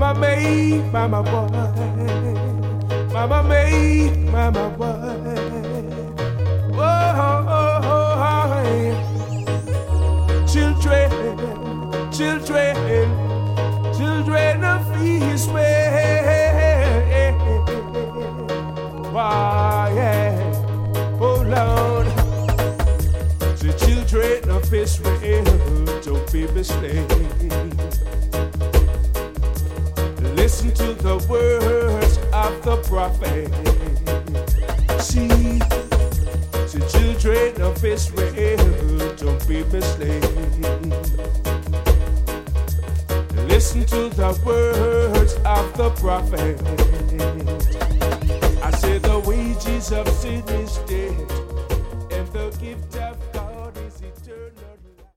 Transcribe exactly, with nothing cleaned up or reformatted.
Mama made, mama boy. Mama made, mama boy. Oh, oh, oh, oh, yeah. Children, children, children of Israel. Why, yeah. Oh, Lord. The children of Israel, don't be mistaken. Listen to the words of the prophet. See, the children of Israel, don't be mistaken. Listen to the words of the prophet. I say the wages of sin is death.